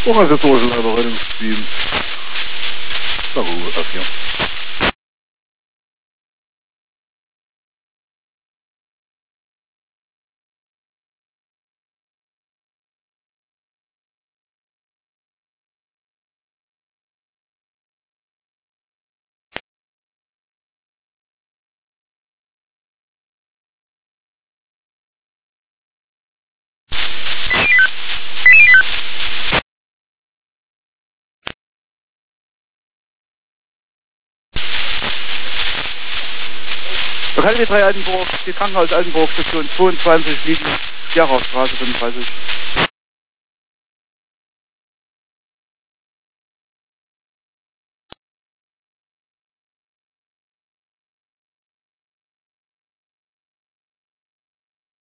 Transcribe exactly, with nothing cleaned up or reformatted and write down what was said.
Organisatorische Leiter Rettungsdienst. Na gut, F vier. Lokal drei Altenburg, die Krankenhaus Altenburg, Station zweiundzwanzig, liegen Jaraufstraße fünfunddreißig.